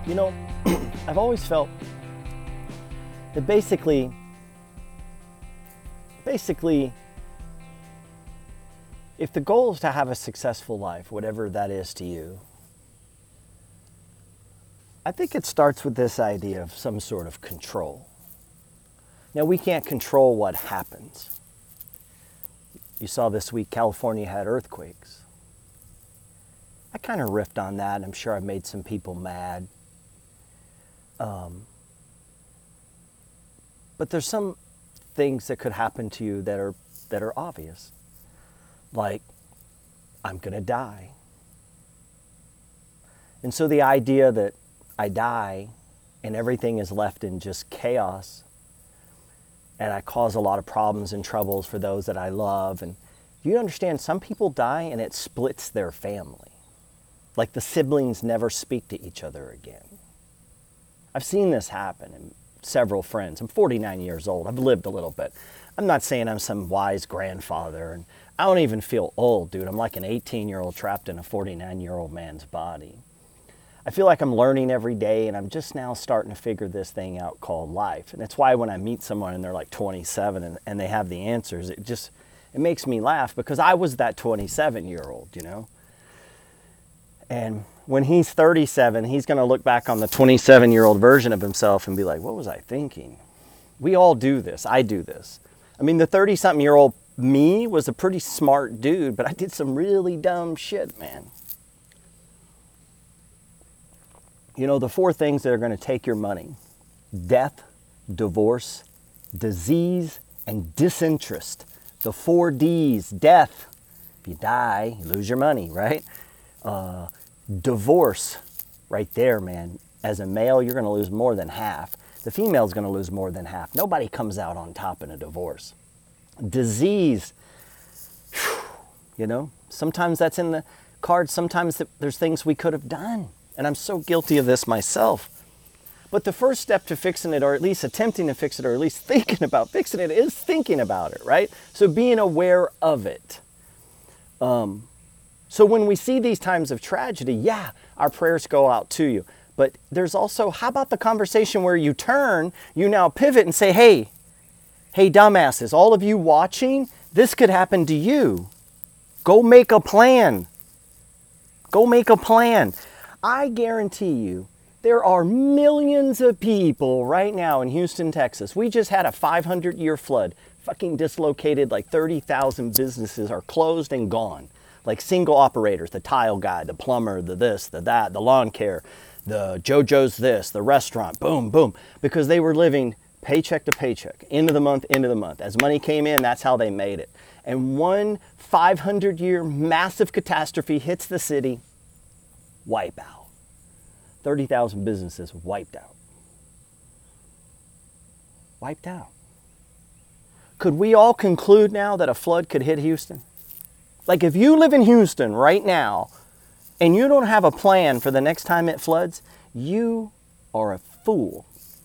You know, I've always felt that basically, if the goal is to have a successful life, whatever that is to you, I think it starts with this idea of some sort of control. Now, we can't control what happens. You saw this week, California had earthquakes. I kind of riffed on that. I'm sure I've made some people mad. But there's some things that could happen to you that are obvious. Like, I'm going to die. And so the idea that I die and everything is left in just chaos and I cause a lot of problems and troubles for those that I love. And you understand, some people die and it splits their family. Like the siblings never speak to each other again. I've seen this happen in several friends. I'm 49 years old. I've lived a little bit. I'm not saying I'm some wise grandfather, and I don't even feel old, dude. I'm like an 18-year-old trapped in a 49-year-old man's body. I feel like I'm learning every day, and I'm just now starting to figure this thing out called life. And that's why when I meet someone and they're like 27 and they have the answers, it makes me laugh, because I was that 27-year-old, you know? And when he's 37, he's going to look back on the 27-year-old version of himself and be like, what was I thinking? We all do this. I do this. I mean, the 30-something-year-old me was a pretty smart dude, but I did some really dumb shit, man. You know, the 4 things that are going to take your money: death, divorce, disease, and disinterest. The 4 Ds. Death. If you die, you lose your money, right? Divorce, right there, man. As a male, you're going to lose more than half. The female's going to lose more than half. Nobody comes out on top in a divorce. Disease, you know, sometimes that's in the cards. Sometimes there's things we could have done. And I'm so guilty of this myself. But the first step to fixing it, or at least attempting to fix it, or at least thinking about fixing it, is thinking about it, right? So being aware of it. So when we see these times of tragedy, yeah, our prayers go out to you. But there's also, how about the conversation where you now pivot and say, hey, dumbasses, all of you watching, this could happen to you. Go make a plan. Go make a plan. I guarantee you, there are millions of people right now in Houston, Texas. We just had a 500-year flood. Fucking dislocated, like 30,000 businesses are closed and gone. Like single operators, the tile guy, the plumber, the this, the that, the lawn care, the JoJo's this, the restaurant, boom, boom. Because they were living paycheck to paycheck, end of the month. As money came in, that's how they made it. And one 500-year massive catastrophe hits the city, wipe out. 30,000 businesses wiped out. Wiped out. Could we all conclude now that a flood could hit Houston? Like, if you live in Houston right now and you don't have a plan for the next time it floods, you are a fool.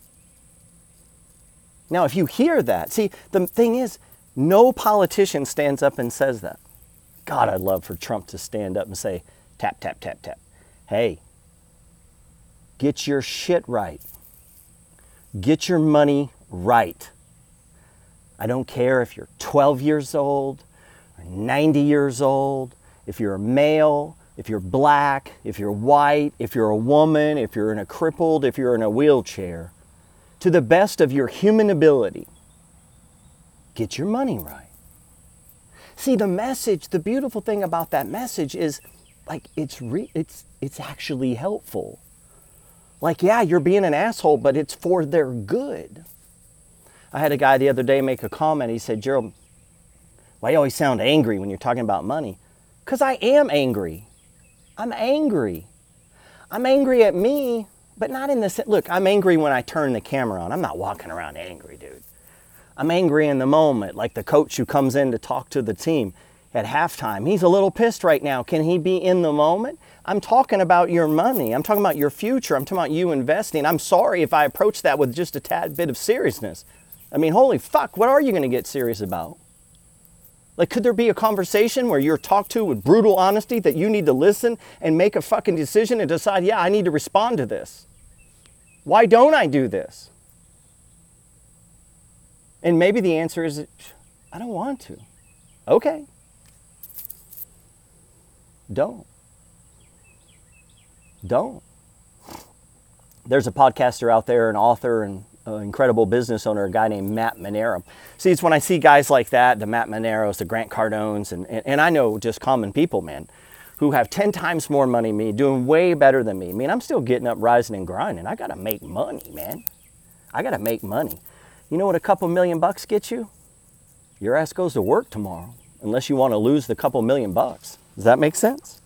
Now, if you hear that, see, the thing is, no politician stands up and says that. God, I'd love for Trump to stand up and say, tap, tap, tap, tap. Hey, get your shit right. Get your money right. I don't care if you're 12 years old, 90 years old, if you're a male, if you're black, if you're white, if you're a woman, if you're if you're in a wheelchair, to the best of your human ability, get your money right. See, the message, the beautiful thing about that message is, like, it's actually helpful. Like, yeah, you're being an asshole, but it's for their good. I had a guy the other day make a comment. He said, Gerald, why do you always sound angry when you're talking about money? Because I am angry. I'm angry. I'm angry at me, but not in the sense, look, I'm angry when I turn the camera on. I'm not walking around angry, dude. I'm angry in the moment, like the coach who comes in to talk to the team at halftime. He's a little pissed right now. Can he be in the moment? I'm talking about your money. I'm talking about your future. I'm talking about you investing. I'm sorry if I approach that with just a tad bit of seriousness. I mean, holy fuck, what are you going to get serious about? Like, could there be a conversation where you're talked to with brutal honesty that you need to listen and make a fucking decision and decide, yeah, I need to respond to this? Why don't I do this? And maybe the answer is, I don't want to. Okay. Don't. There's a podcaster out there, an author, and an incredible business owner, a guy named Matt Manero. See, it's when I see guys like that, the Matt Maneros, the Grant Cardones, and I know just common people, man, who have 10 times more money than me, doing way better than me. I mean, I'm still getting up, rising, and grinding. I got to make money, man. I got to make money. You know what a couple $1,000,000 gets you? Your ass goes to work tomorrow, unless you want to lose the couple $1,000,000. Does that make sense?